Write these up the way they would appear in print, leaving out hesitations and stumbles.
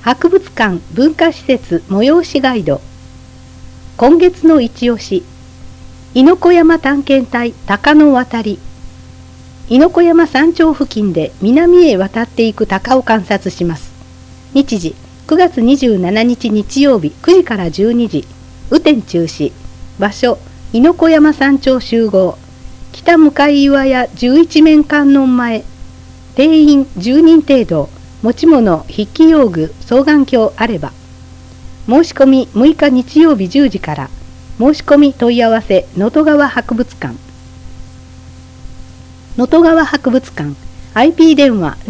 博物館文化施設催しガイド。今月の一押し、猪子山探検隊鷹の渡り。猪子山山頂付近で南へ渡っていく鷹を観察します。日時9月27日日曜日9時から12時、雨天中止。場所猪子山山頂集合。北向岩屋11面観音前。定員10人程度。持ち物筆記用具双眼鏡あれば。申し込み6日日曜日10時から。申し込み問い合わせ能登川博物館。能登川博物館 IP 電話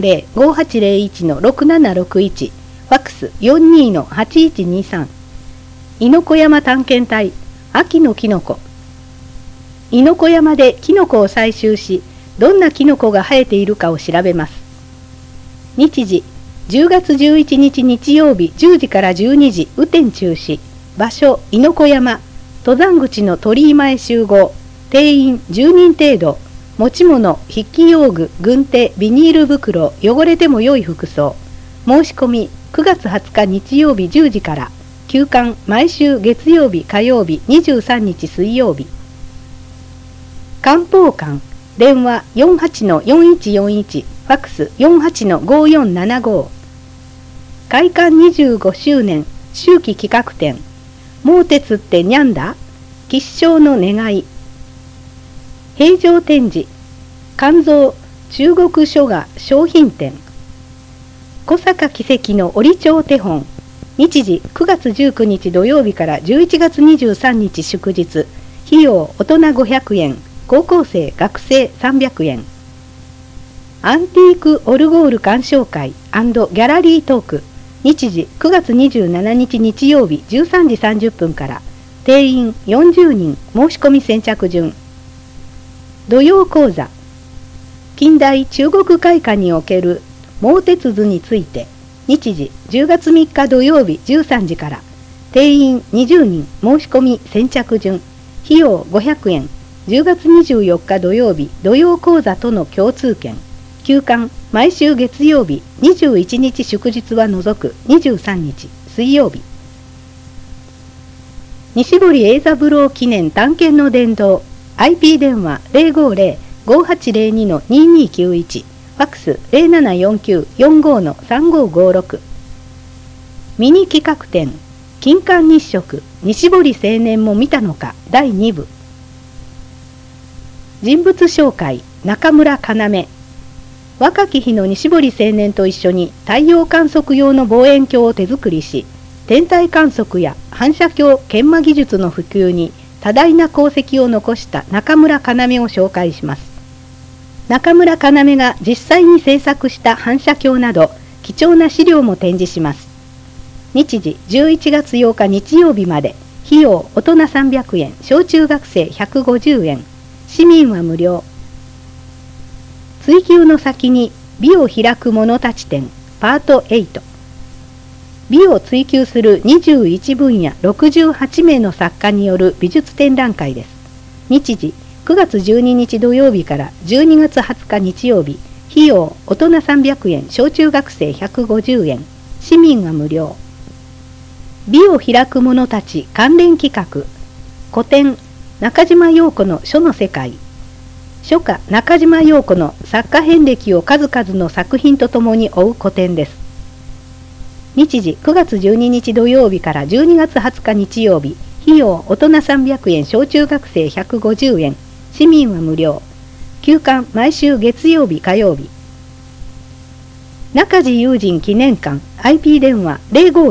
050-5801-6761 ファックス 42-8123。猪子山探検隊秋のきのこ。猪子山できのこを採集し、どんなきのこが生えているかを調べます。日時10月11日日曜日10時から12時、雨天中止。場所猪子山。登山口の鳥居前集合。定員10人程度。持ち物筆記用具軍手ビニール袋汚れても良い服装。申し込み9月20日日曜日10時から。休館毎週月曜日火曜日23日水曜日。漢方館電話 48-4141 ファックス 48-5475。開館25周年秋季企画展。毛鉄ってにゃんだ？吉祥の願い。平常展示。肝臓中国書画商品展。小坂奇跡の折帳手本。日時9月19日土曜日から11月23日祝日。費用大人500円。高校生学生300円。アンティークオルゴール鑑賞会&ギャラリートーク。日時9月27日日曜日13時30分から。定員40人。申し込み先着順。土曜講座。近代中国絵画における毛鉄図について。日時10月3日土曜日13時から。定員20人。申し込み先着順。費用500円。10月24日土曜日土曜講座との共通券。休館毎週月曜日21日祝日は除く23日水曜日。西堀英三郎記念探検の殿堂。 IP 電話 050-5802-2291 ファックス 074945-3556。ミニ企画展金環日食西堀青年も見たのか第2部。人物紹介中村要。若き日の西堀青年と一緒に太陽観測用の望遠鏡を手作りし、天体観測や反射鏡研磨技術の普及に多大な功績を残した中村要を紹介します。中村要が実際に制作した反射鏡など貴重な資料も展示します。日時11月8日日曜日まで。費用大人300円、小中学生150円。市民は無料。追求の先に美を開く者たち展パート8。美を追求する21分野68名の作家による美術展覧会です。日時9月12日土曜日から12月20日日曜日。費用大人300円、小中学生150円。市民は無料。美を開く者たち関連企画。古典中島陽子の書の世界。書家中島陽子の作家遍歴を数々の作品とともに追う個展です。日時9月12日土曜日から12月20日日曜日。費用大人300円、小中学生150円。市民は無料。休館毎週月曜日火曜日。中地友人記念館 IP 電話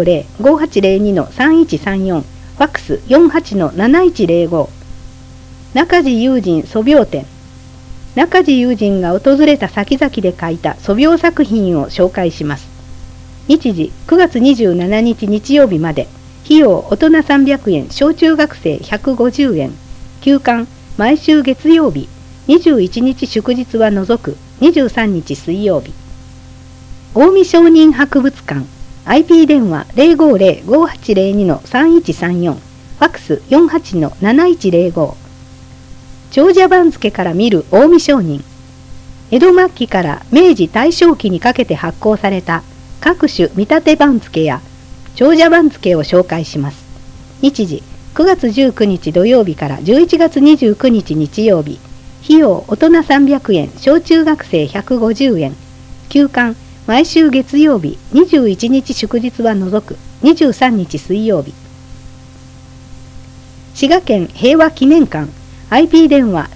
050-5802-3134 ファックス 48-7105。中地友人素描展。中地友人が訪れた先々で描いた素描作品を紹介します。日時9月27日日曜日まで。費用大人300円、小中学生150円。休館毎週月曜日。21日祝日は除く23日水曜日。近江商人博物館 IP 電話 050-5802-3134 ファックス 48-7105。長者番付から見る近江商人。江戸末期から明治大正期にかけて発行された各種見立て番付や長者番付を紹介します。日時9月19日土曜日から11月29日日曜日。費用大人300円、小中学生150円。休館毎週月曜日、21日祝日は除く、23日水曜日。滋賀県平和記念館 IP 電話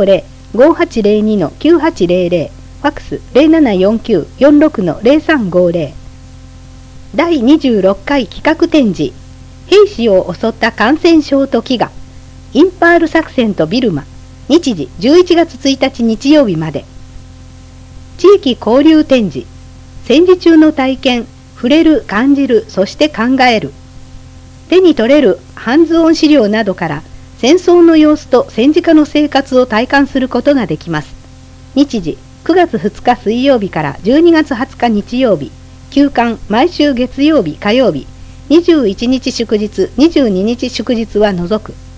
050-5802-9800 ファックス 0749-46-0350 第26回企画展示兵士を襲った感染症と飢餓インパール作戦とビルマ日時11月1日日曜日まで地域交流展示戦時中の体験触れる感じるそして考える手に取れるハンズオン資料などから戦争の様子と戦時下の生活を体感することができます。日時9月2日水曜日から12月20日日曜日。休館毎週月曜日火曜日。21日祝日22日祝日は除く。